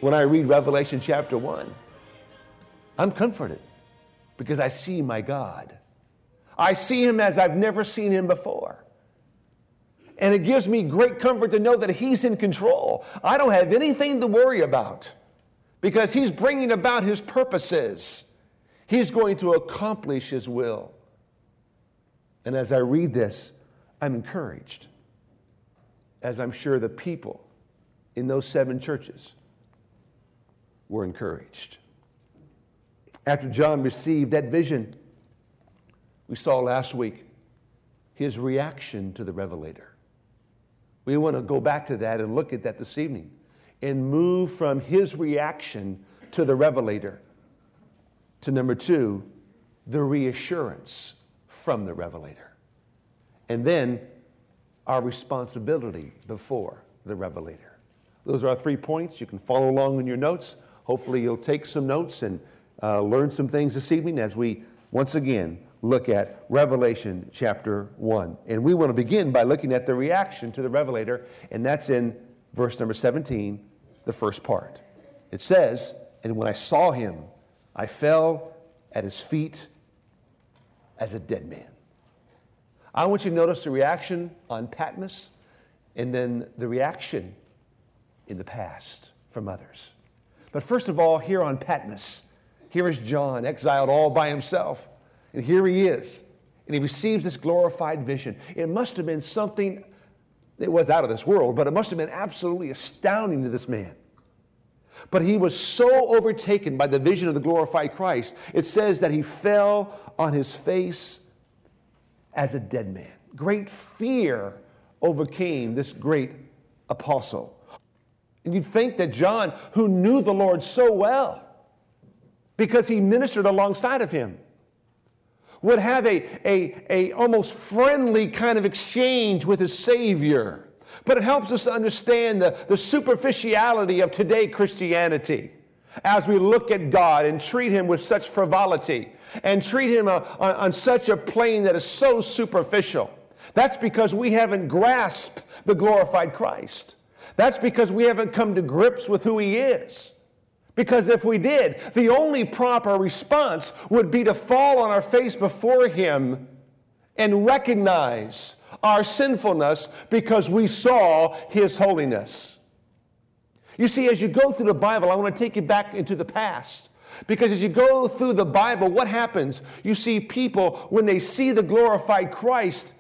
When I read Revelation chapter 1, I'm comforted because I see my God. I see him as I've never seen him before. And it gives me great comfort to know that he's in control. I don't have anything to worry about because he's bringing about his purposes. He's going to accomplish his will. And as I read this, I'm encouraged, as I'm sure the people in those 7 churches were encouraged. After John received that vision, we saw last week his reaction to the revelator. We want to go back to that and look at that this evening and move from his reaction to the revelator to number 2, the reassurance from the revelator. And then our responsibility before the revelator. Those are our 3 points. You can follow along in your notes. Hopefully you'll take some notes and learn some things this evening as we once again look at Revelation chapter 1. And we want to begin by looking at the reaction to the revelator, and that's in verse number 17, the first part. It says, "And when I saw him, I fell at his feet as a dead man." I want you to notice the reaction on Patmos and then the reaction in the past from others. But first of all, here on Patmos, here is John, exiled all by himself. And here he is. And he receives this glorified vision. It must have been something, it was out of this world, but it must have been absolutely astounding to this man. But he was so overtaken by the vision of the glorified Christ, it says that he fell on his face as a dead man. Great fear overcame this great apostle. And you'd think that John, who knew the Lord so well, because he ministered alongside of him, would have a almost friendly kind of exchange with his Savior. But it helps us to understand the superficiality of today Christianity as we look at God and treat him with such frivolity and treat him on such a plane that is so superficial. That's because we haven't grasped the glorified Christ. That's because we haven't come to grips with who he is. Because if we did, the only proper response would be to fall on our face before him and recognize our sinfulness because we saw his holiness. You see, as you go through the Bible, I want to take you back into the past. Because as you go through the Bible, what happens? You see people, when they see the glorified Christ,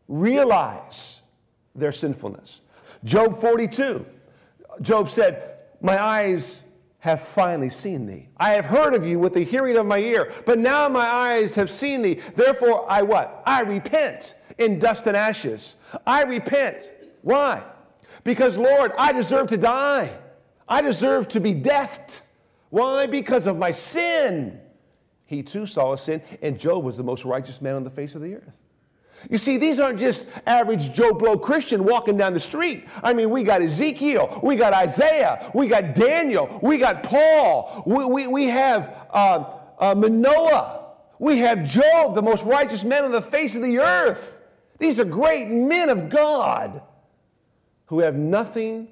realize their sinfulness. Job 42, Job said, "My eyes have finally seen thee. I have heard of you with the hearing of my ear, but now my eyes have seen thee. Therefore I what? I repent in dust and ashes." I repent. Why? Because, Lord, I deserve to die. I deserve to be deathed. Why? Because of my sin. He too saw a sin, and Job was the most righteous man on the face of the earth. You see, these aren't just average Joe Blow Christian walking down the street. I mean, we got Ezekiel, we got Isaiah, we got Daniel, we got Paul, we have Manoah, we have Job, the most righteous man on the face of the earth. These are great men of God who have nothing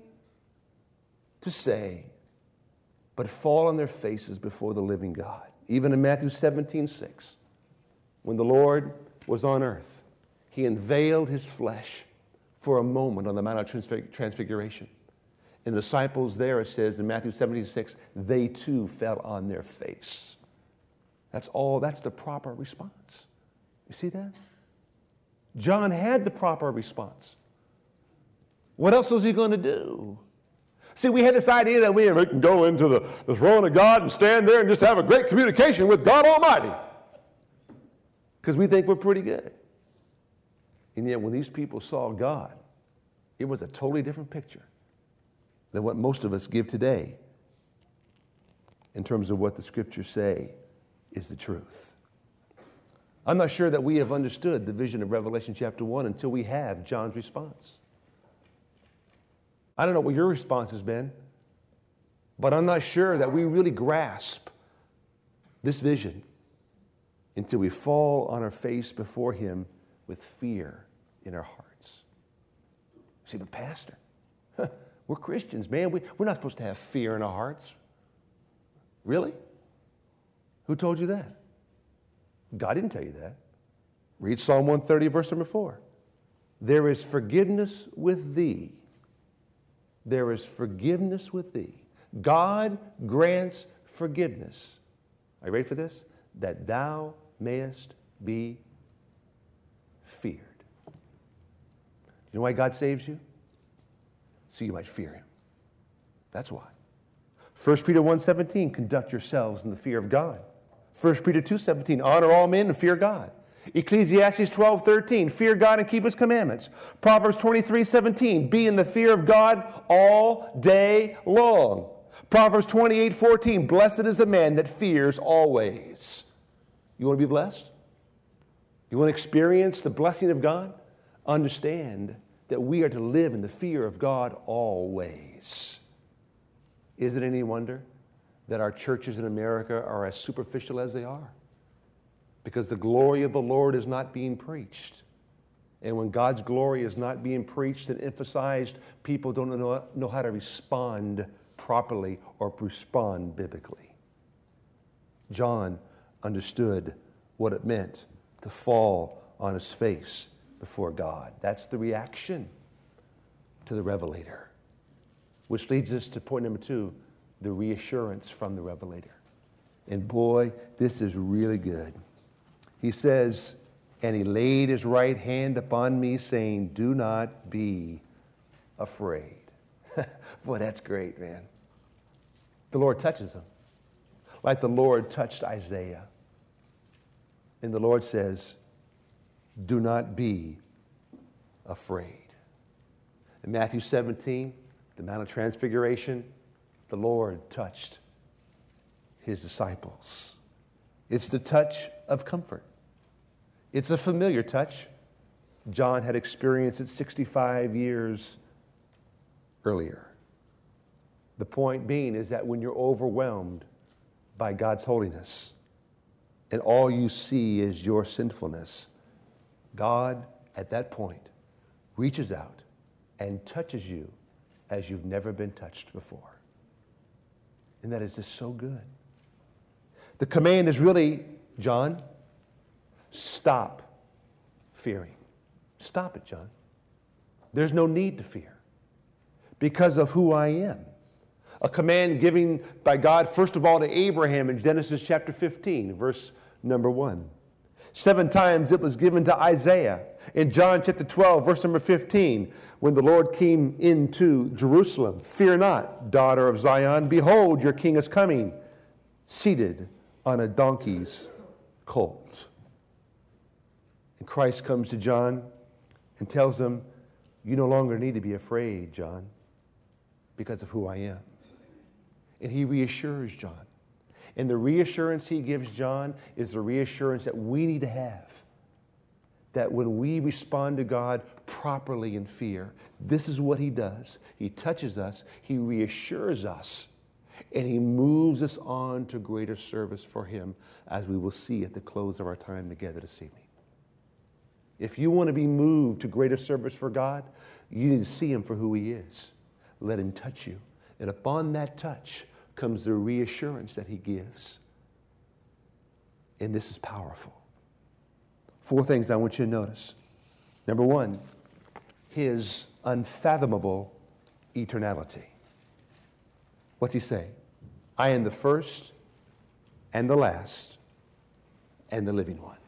to say but fall on their faces before the living God. Even in Matthew 17:6, when the Lord was on earth, he unveiled his flesh for a moment on the Mount of Transfiguration. And the disciples there, it says in Matthew 17:6, they too fell on their face. That's the proper response. You see that? John had the proper response. What else was he going to do? See, we had this idea that we can go into the throne of God and stand there and just have a great communication with God Almighty. Because we think we're pretty good. And yet when these people saw God, it was a totally different picture than what most of us give today in terms of what the scriptures say is the truth. I'm not sure that we have understood the vision of Revelation chapter 1 until we have John's response. I don't know what your response has been, but I'm not sure that we really grasp this vision until we fall on our face before him with fear in our hearts. See, but Pastor, We're Christians, man. We're not supposed to have fear in our hearts. Really? Who told you that? God didn't tell you that. Read Psalm 130, verse number 4. There is forgiveness with thee. There is forgiveness with thee. God grants forgiveness. Are you ready for this? That thou mayest be feared. You know why God saves you? So you might fear him. That's why. 1 Peter 1:17, conduct yourselves in the fear of God. 1 Peter 2:17, honor all men and fear God. Ecclesiastes 12:13, fear God and keep his commandments. Proverbs 23:17, be in the fear of God all day long. Proverbs 28:14, blessed is the man that fears always. You want to be blessed? You want to experience the blessing of God? Understand that we are to live in the fear of God always. Is it any wonder that our churches in America are as superficial as they are? Because the glory of the Lord is not being preached. And when God's glory is not being preached and emphasized, people don't know how to respond properly or respond biblically. John understood what it meant to fall on his face before God. That's the reaction to the Revelator. Which leads us to point number 2, the reassurance from the Revelator. And boy, this is really good. He says, and he laid his right hand upon me, saying, do not be afraid. Boy, that's great, man. The Lord touches him, like the Lord touched Isaiah. And the Lord says, do not be afraid. In Matthew 17, the Mount of Transfiguration, the Lord touched his disciples. It's the touch of comfort. It's a familiar touch. John had experienced it 65 years earlier. The point being is that when you're overwhelmed by God's holiness and all you see is your sinfulness, God, at that point, reaches out and touches you as you've never been touched before. And that is just so good. The command is really, John, stop fearing. Stop it, John. There's no need to fear because of who I am. A command given by God, first of all, to Abraham in Genesis chapter 15, verse number 1. 7 times it was given to Isaiah in John chapter 12, verse number 15, when the Lord came into Jerusalem. Fear not, daughter of Zion. Behold, your king is coming, seated on a donkey's colt. And Christ comes to John and tells him, you no longer need to be afraid, John, because of who I am. And he reassures John. And the reassurance he gives John is the reassurance that we need to have. That when we respond to God properly in fear, this is what he does. He touches us, he reassures us, and he moves us on to greater service for him, as we will see at the close of our time together this evening. If you want to be moved to greater service for God, you need to see him for who he is. Let him touch you. And upon that touch comes the reassurance that he gives. And this is powerful. 4 things I want you to notice. Number 1, his unfathomable eternality. What's he say? I am the first and the last and the living one.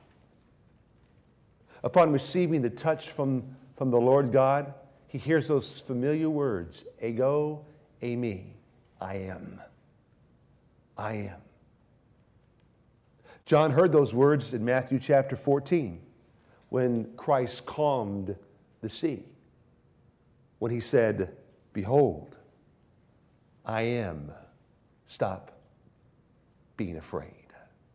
Upon receiving the touch from the Lord God, he hears those familiar words, ego, eimi, I am. I am. John heard those words in Matthew chapter 14 when Christ calmed the sea. When he said, behold, I am. Stop being afraid.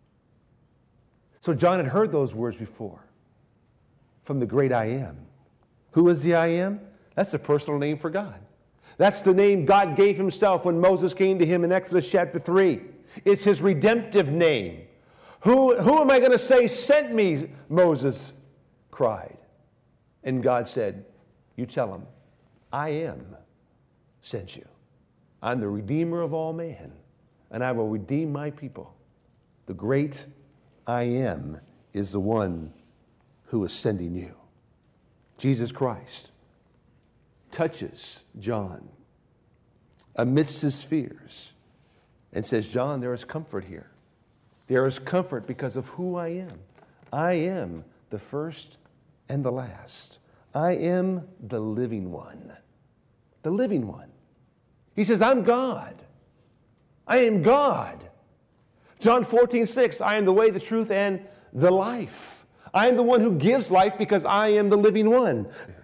So John had heard those words before from the great I am. Who is the I am? That's a personal name for God. That's the name God gave himself when Moses came to him in Exodus chapter 3. It's his redemptive name. Who am I going to say sent me? Moses cried. And God said, you tell him, I am sent you. I'm the Redeemer of all men, and I will redeem my people. The great I am is the one who is sending you. Jesus Christ touches John amidst his fears and says, John, there is comfort here. There is comfort because of who I am. I am the first and the last. I am the living one. The living one. He says, I'm God. I am God. John 14:6, I am the way, the truth, and the life. I am the one who gives life because I am the living one.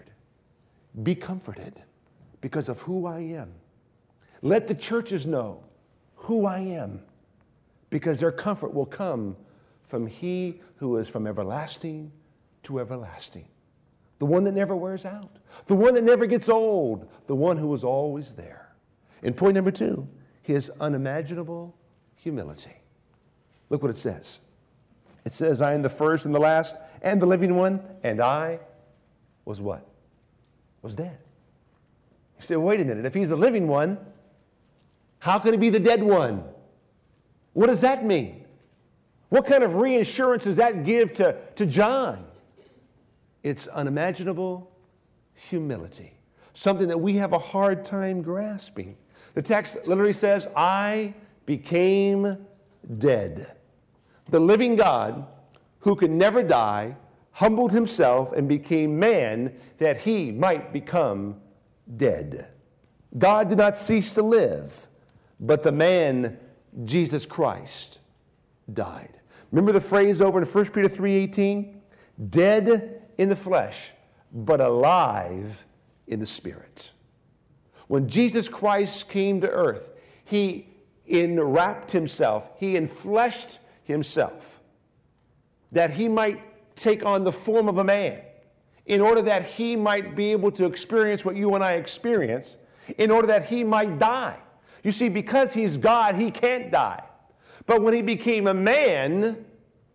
Be comforted because of who I am. Let the churches know who I am, because their comfort will come from He who is from everlasting to everlasting. The one that never wears out. The one that never gets old. The one who is always there. And point number 2, His unimaginable humility. Look what it says. It says, I am the first and the last and the living one, and I was what? Was dead. You say, wait a minute, if He's the living one, how can He be the dead one? What does that mean? What kind of reassurance does that give to John? It's unimaginable humility, something that we have a hard time grasping. The text literally says, I became dead. The living God, who could never die, humbled Himself and became man that He might become dead. God did not cease to live, but the man, Jesus Christ, died. Remember the phrase over in 1 Peter 3:18? Dead in the flesh, but alive in the spirit. When Jesus Christ came to earth, He enwrapped Himself, He enfleshed Himself, that He might take on the form of a man, in order that He might be able to experience what you and I experience, in order that He might die. You see, because He's God, He can't die. But when He became a man,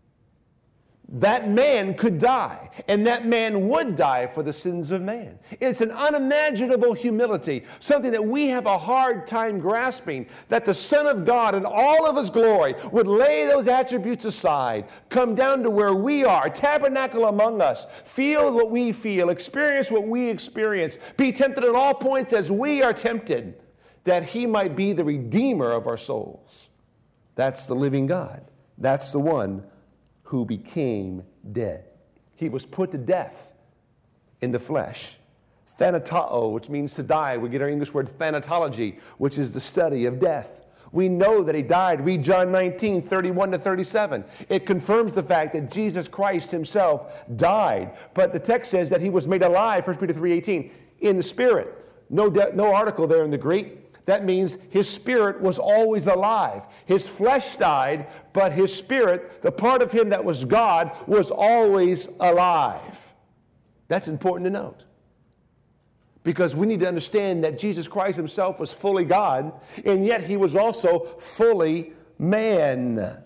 that man could die, and that man would die for the sins of man. It's an unimaginable humility, something that we have a hard time grasping, that the Son of God in all of His glory would lay those attributes aside, come down to where we are, tabernacle among us, feel what we feel, experience what we experience, be tempted at all points as we are tempted, that He might be the Redeemer of our souls. That's the living God. That's the one who became dead. He was put to death in the flesh. Thanatao, which means to die. We get our English word thanatology, which is the study of death. We know that He died. Read John 19:31-37. It confirms the fact that Jesus Christ Himself died. But the text says that He was made alive, 1 Peter 3:18, in the Spirit. No article there in the Greek. That means His spirit was always alive. His flesh died, but His spirit, the part of Him that was God, was always alive. That's important to note. Because we need to understand that Jesus Christ Himself was fully God, and yet He was also fully man.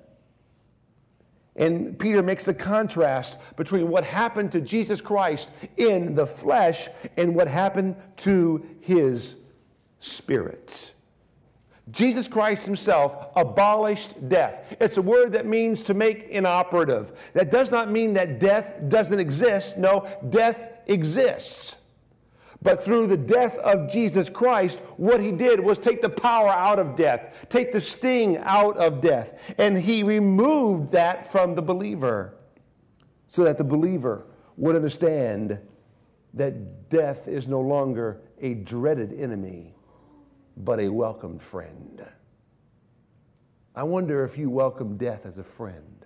And Peter makes a contrast between what happened to Jesus Christ in the flesh and what happened to His Spirit. Jesus Christ Himself abolished death. It's a word that means to make inoperative. That does not mean that death doesn't exist. No, death exists. But through the death of Jesus Christ, what He did was take the power out of death, take the sting out of death, and He removed that from the believer so that the believer would understand that death is no longer a dreaded enemy, but a welcomed friend. I wonder if you welcome death as a friend.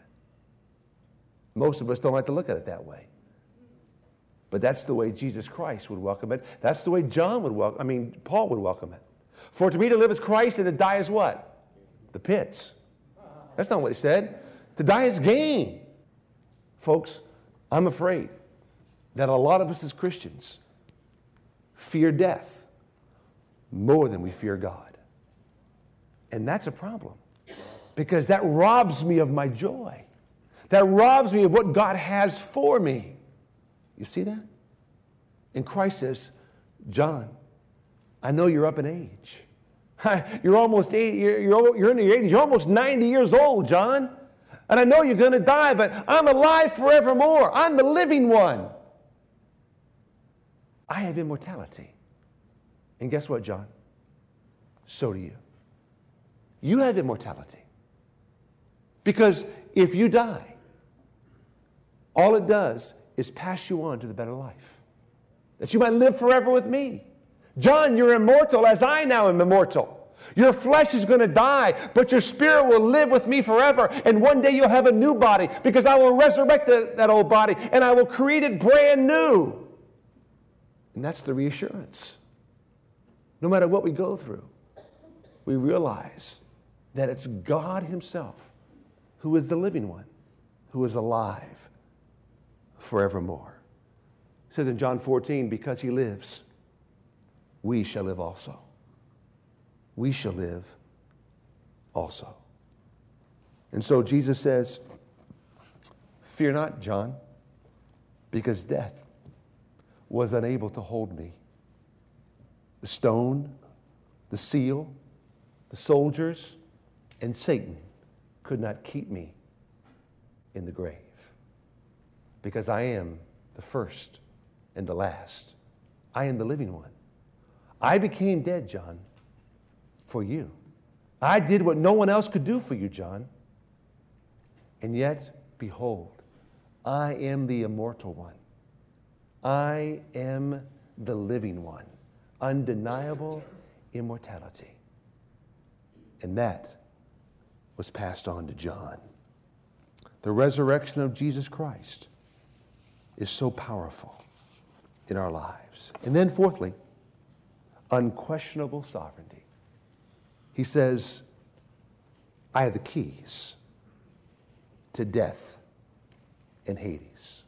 Most of us don't like to look at it that way. But that's the way Jesus Christ would welcome it. That's the way Paul would welcome it. For to me to live is Christ, and to die is what? The pits. That's not what He said. To die is gain. Folks, I'm afraid that a lot of us as Christians fear death more than we fear God. And that's a problem, because that robs me of my joy. That robs me of what God has for me. You see that? And Christ says, John, I know you're up in age. You're almost 80, you're in your 80s. You're almost 90 years old, John. And I know you're going to die, but I'm alive forevermore. I'm the living one. I have immortality. And guess what, John? So do you. You have immortality. Because if you die, all it does is pass you on to the better life. That you might live forever with me. John, you're immortal as I now am immortal. Your flesh is going to die, but your spirit will live with me forever. And one day you'll have a new body because I will resurrect that old body and I will create it brand new. And that's the reassurance. No matter what we go through, we realize that it's God himself who is the living one, who is alive forevermore. It says in John 14, because he lives, we shall live also. We shall live also. And so Jesus says, fear not, John, because death was unable to hold me. The stone, the seal, the soldiers, and Satan could not keep me in the grave. Because I am the first and the last. I am the living one. I became dead, John, for you. I did what no one else could do for you, John. And yet, behold, I am the immortal one. I am the living one. Undeniable immortality. And that was passed on to John. The resurrection of Jesus Christ is so powerful in our lives. And then fourthly, unquestionable sovereignty. He says, I have the keys to death and Hades.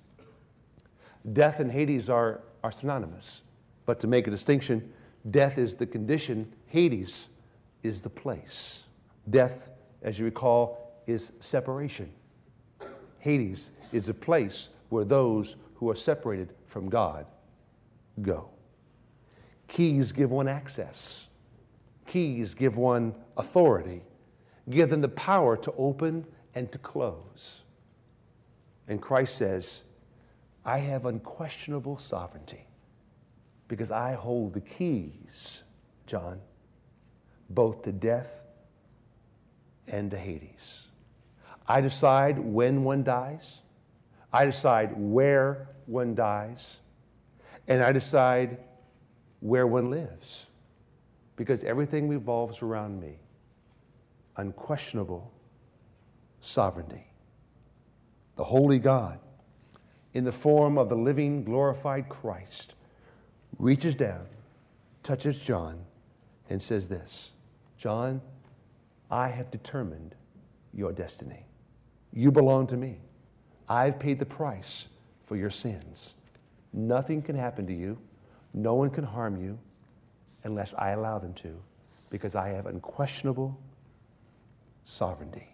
Death and Hades are synonymous. But to make a distinction, death is the condition, Hades is the place. Death, as you recall, is separation. Hades is a place where those who are separated from God go. Keys give one access. Keys give one authority, give them the power to open and to close. And Christ says, I have unquestionable sovereignty because I hold the keys, John, both to death and to Hades. I decide when one dies. I decide where one dies. And I decide where one lives. Because everything revolves around me. Unquestionable sovereignty. The holy God, in the form of the living, glorified Christ, reaches down, touches John, and says this, John, I have determined your destiny. You belong to me. I've paid the price for your sins. Nothing can happen to you. No one can harm you unless I allow them to, because I have unquestionable sovereignty.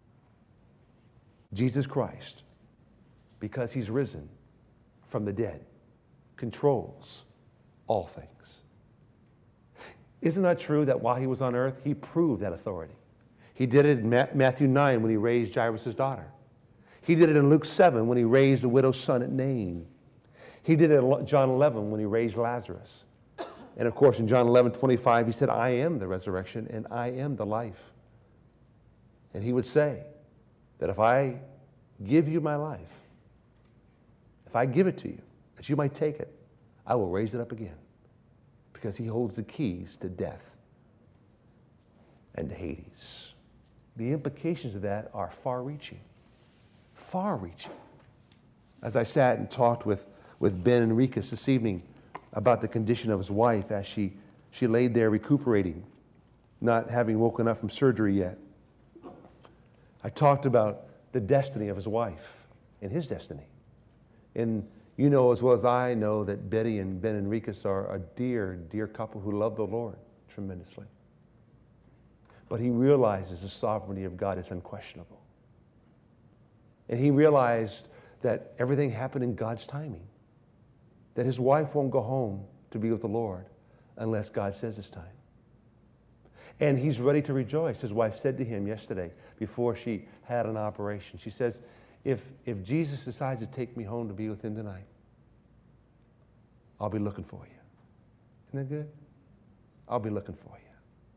Jesus Christ, because he's risen from the dead, controls all things. Isn't that true that while he was on earth, he proved that authority? He did it in Matthew 9 when he raised Jairus' daughter. He did it in Luke 7 when he raised the widow's son at Nain. He did it in John 11 when he raised Lazarus. And of course, in John 11:25, he said, I am the resurrection and I am the life. And he would say that if I give you my life, if I give it to you, that you might take it, I will raise it up again. Because he holds the keys to death and to Hades. The implications of that are far-reaching. Far-reaching. As I sat and talked with Ben Enriquez this evening about the condition of his wife as she laid there recuperating, not having woken up from surgery yet. I talked about the destiny of his wife and his destiny. And you know as well as I know that Betty and Ben Enriquez are a dear, dear couple who love the Lord tremendously. But he realizes the sovereignty of God is unquestionable. And he realized that everything happened in God's timing. That his wife won't go home to be with the Lord unless God says it's time. And he's ready to rejoice. His wife said to him yesterday, before she had an operation, she says, if Jesus decides to take me home to be with him tonight, I'll be looking for you. Isn't that good? I'll be looking for you.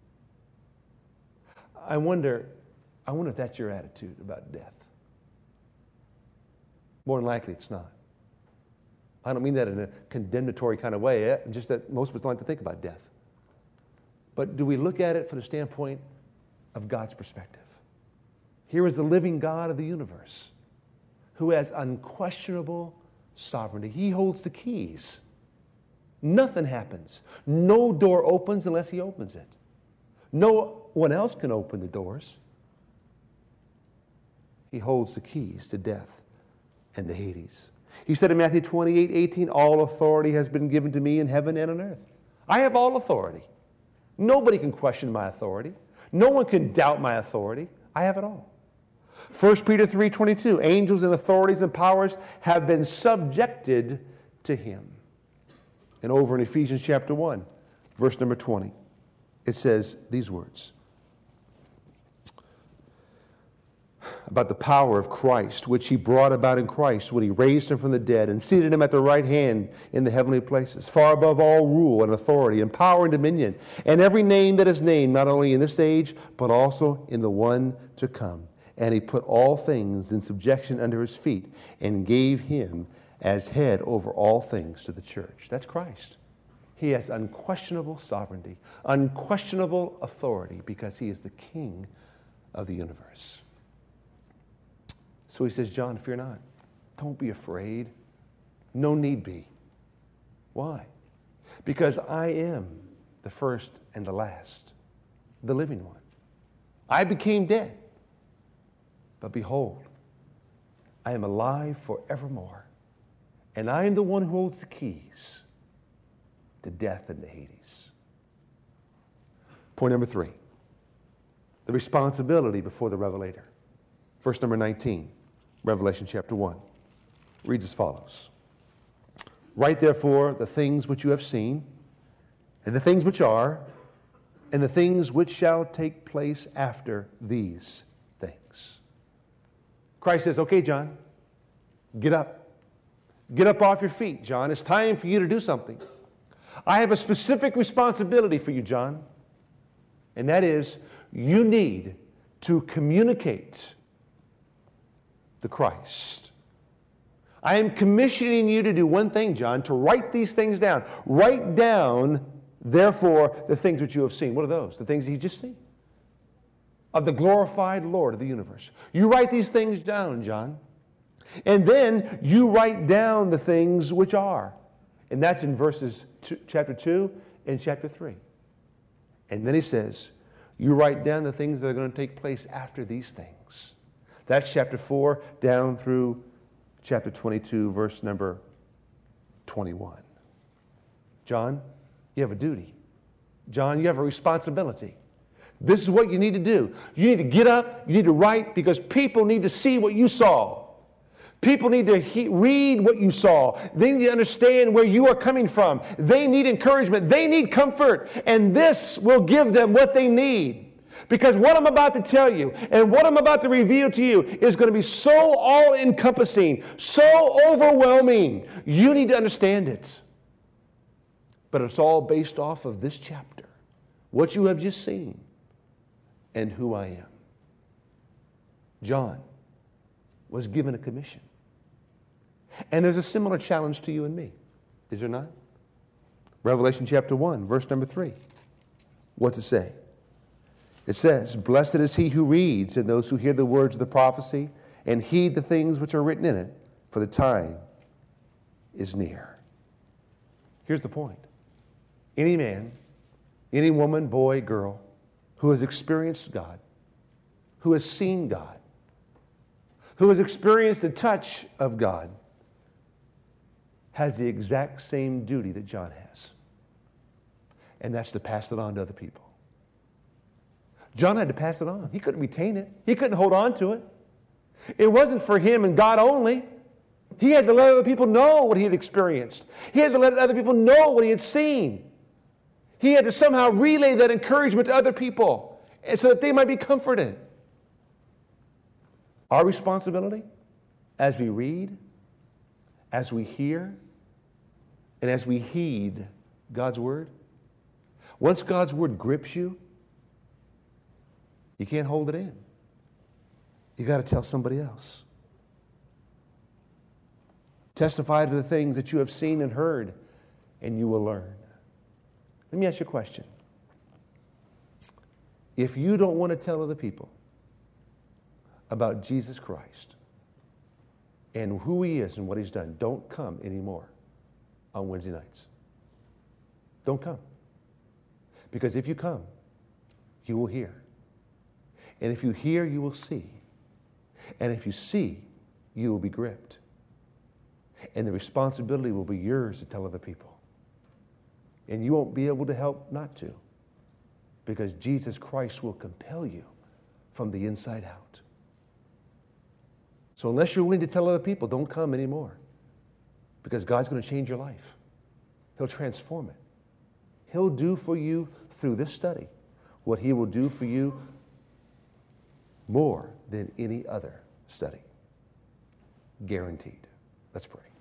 I wonder if that's your attitude about death. More than likely, it's not. I don't mean that in a condemnatory kind of way, just that most of us don't like to think about death. But do we look at it from the standpoint of God's perspective? Here is the living God of the universe who has unquestionable sovereignty. He holds the keys. Nothing happens. No door opens unless he opens it. No one else can open the doors. He holds the keys to death and to Hades. He said in Matthew 28:18, all authority has been given to me in heaven and on earth. I have all authority. Nobody can question my authority. No one can doubt my authority. I have it all. 1 Peter 3:22, angels and authorities and powers have been subjected to him. And over in Ephesians chapter 1, verse number 20, it says these words about the power of Christ, which he brought about in Christ when he raised him from the dead and seated him at the right hand in the heavenly places, far above all rule and authority and power and dominion, and every name that is named, not only in this age, but also in the one to come. And he put all things in subjection under his feet and gave him as head over all things to the church. That's Christ. He has unquestionable sovereignty, unquestionable authority, because he is the King of the universe. So he says, John, fear not. Don't be afraid. No need be. Why? Because I am the first and the last, the living one. I became dead, but behold, I am alive forevermore, and I am the one who holds the keys to death and to Hades. Point number 3, the responsibility before the Revelator. Verse number 19. Revelation chapter 1 reads as follows. Write therefore the things which you have seen, and the things which are, and the things which shall take place after these things. Christ says, okay, John, get up. Get up off your feet, John. It's time for you to do something. I have a specific responsibility for you, John, and that is you need to communicate the Christ. I am commissioning you to do one thing, John, to write these things down. Write down, therefore, the things which you have seen. What are those? The things that you just seen. Of the glorified Lord of the universe. You write these things down, John. And then you write down the things which are. And that's in chapter 2 and chapter 3. And then he says, you write down the things that are going to take place after these things. That's chapter 4 down through chapter 22, verse number 21. John, you have a duty. John, you have a responsibility. This is what you need to do. You need to get up, you need to write, because people need to see what you saw. People need to read what you saw. They need to understand where you are coming from. They need encouragement. They need comfort. And this will give them what they need. Because what I'm about to tell you and what I'm about to reveal to you is going to be so all-encompassing, so overwhelming. You need to understand it. But it's all based off of this chapter, what you have just seen, and who I am. John was given a commission. And there's a similar challenge to you and me, is there not? Revelation chapter 1, verse number 3. What's it say? It says, blessed is he who reads and those who hear the words of the prophecy and heed the things which are written in it, for the time is near. Here's the point. Any man, any woman, boy, girl, who has experienced God, who has seen God, who has experienced the touch of God, has the exact same duty that John has. And that's to pass it on to other people. John had to pass it on. He couldn't retain it. He couldn't hold on to it. It wasn't for him and God only. He had to let other people know what he had experienced. He had to let other people know what he had seen. He had to somehow relay that encouragement to other people and so that they might be comforted. Our responsibility as we read, as we hear, and as we heed God's word, once God's word grips you, you can't hold it in. You got to tell somebody else. Testify to the things that you have seen and heard, and you will learn. Let me ask you a question. If you don't want to tell other people about Jesus Christ and who he is and what he's done, don't come anymore on Wednesday nights. Don't come. Because if you come, you will hear. And if you hear, you will see. And if you see, you will be gripped. And the responsibility will be yours to tell other people. And you won't be able to help not to, because Jesus Christ will compel you from the inside out. So unless you're willing to tell other people, don't come anymore, because God's going to change your life. He'll transform it. He'll do for you through this study what he will do for you more than any other study. Guaranteed. Let's pray.